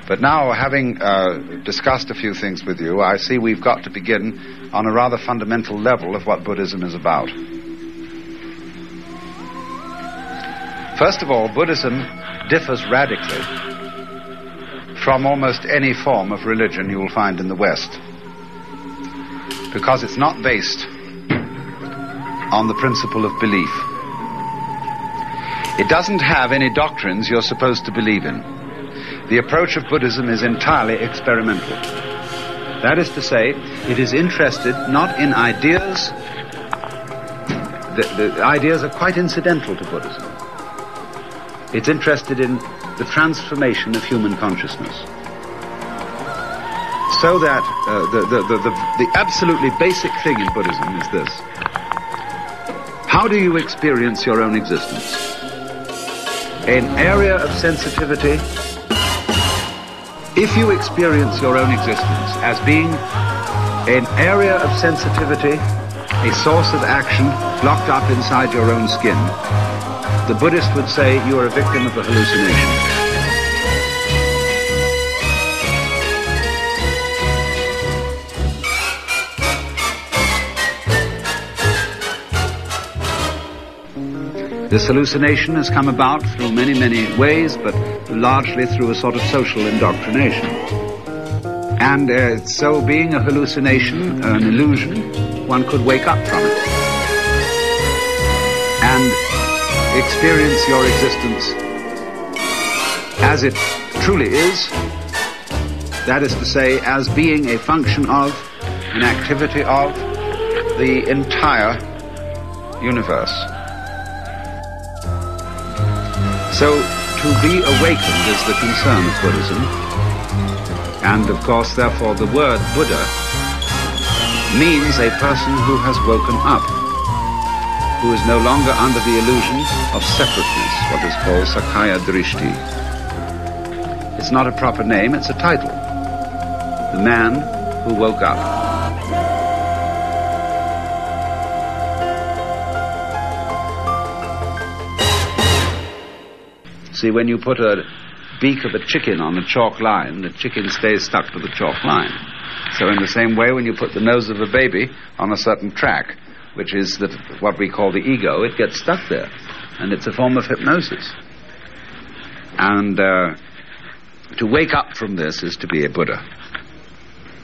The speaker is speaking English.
But now, having discussed a few things with you, I see we've got to begin on a rather fundamental level of what Buddhism is about. First of all, Buddhism differs radically from almost any form of religion you will find in the West, because it's not based on the principle of belief. It doesn't have any doctrines you're supposed to believe in. The approach of Buddhism is entirely experimental. That is to say, it is interested not in ideas. The ideas are quite incidental to Buddhism. It's interested in the transformation of human consciousness. So that the absolutely basic thing in Buddhism is this. How do you experience your own existence? An area of sensitivity. If you experience your own existence as being an area of sensitivity, a source of action locked up inside your own skin, the Buddhist would say you are a victim of a hallucination. This hallucination has come about through many, many ways, but largely through a sort of social indoctrination. And so being a hallucination, an illusion, one could wake up from it and experience your existence as it truly is, that is to say, as being a function of, an activity of, the entire universe. So, to be awakened is the concern of Buddhism, and of course, therefore, the word Buddha means a person who has woken up, who is no longer under the illusion of separateness, what is called Sakkaya Drishti. It's not a proper name, it's a title. The man who woke up. See, when you put a beak of a chicken on a chalk line, the chicken stays stuck to the chalk line. So in the same way, when you put the nose of a baby on a certain track, which is what we call the ego, it gets stuck there. And it's a form of hypnosis. And to wake up from this is to be a Buddha.